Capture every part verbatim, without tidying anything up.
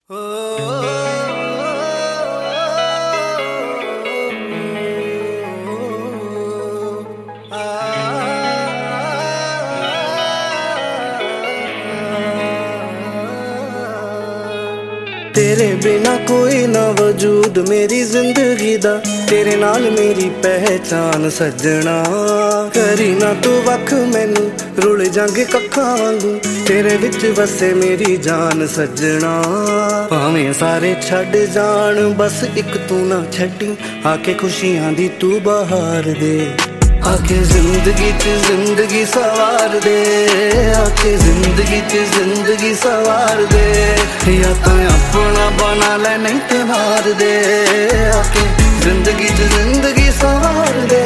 तेरे बिना कोई ना वजूद मेरी जिंदगी दा, तेरे नाल मेरी पहचान सजना। करी ना तू वख मैनू रुल जांगे कक्खां वांगू, तेरे विच वसे मेरी जान सजना। भावें सारे छड्ड जान बस एक तू ना छड्डी, आके खुशियां दी तू बहार दे। आके जिंदगी च जिंदगी सवार दे, आके जिंदगी च जिंदगी सवार दे। या तो अपना बना ले नहीं ते मार दे, आके जिंदगी च जिंदगी सवार दे।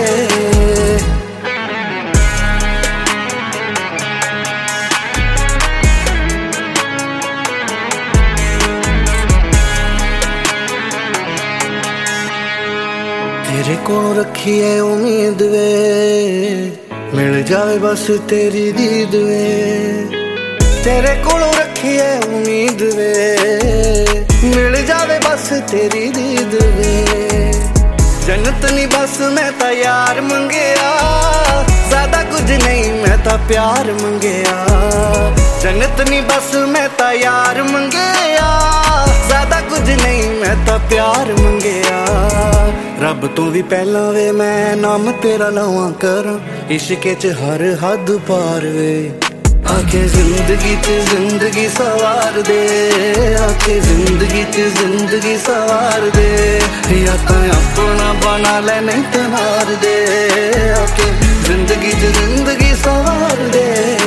तेरे को रखी है उम्मीद वे, मिल जाए बस तेरी दीद वे। तेरे को रखी है उम्मीद वे, मिल जाए बस तेरी दीद वे। जन्नत नहीं बस मैं ता यार मंगया, ज्यादा कुछ नहीं मैं ता प्यार मंगया। जन्नत नहीं बस मैं ता यार मंगया, ज्यादा कुछ नहीं मैं ता प्यार मंगया। रब तो भी पहला वे मैं नाम तेरा लवां करा, इश्के च हर हद पार वे। आके जिंदगी च जिंदगी सवार दे, आके जिंदगी च जिंदगी सवार दे। या तो अपना बना ले नहीं ते मार दे, आके जिंदगी च जिंदगी सवार दे।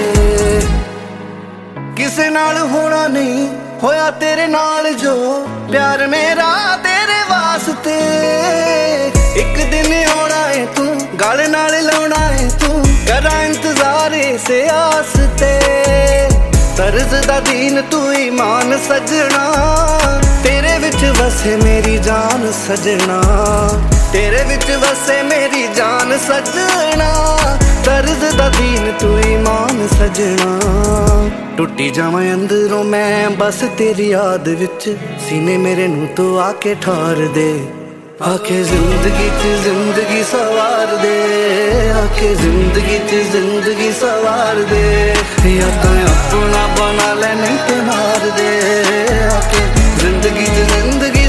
किसे नाल होना नहीं होया तेरे नाल जो प्यार मेरा तेरे वास्ते। एक दिन आना है तू गल नाल लाना है तू, करा इंतजार इसे आस ते। तरज दा दीन तू ईमान सजना, तेरे विच वसे मेरी जान सजना। तेरे विच वसे मेरी जान सजना, तरज दा दीन तू ईमान सजना। टुटी जावां अंदरों मैं बस तेरी याद विच, सीने मेरे नू तू आके ठार दे। आके जिंदगी च जिंदगी सवार दे, आके जिंदगी च जिंदगी सवार दे। या तो अपना बना ले नहीं ते मार दे, आके जिंदगी च जिंदगी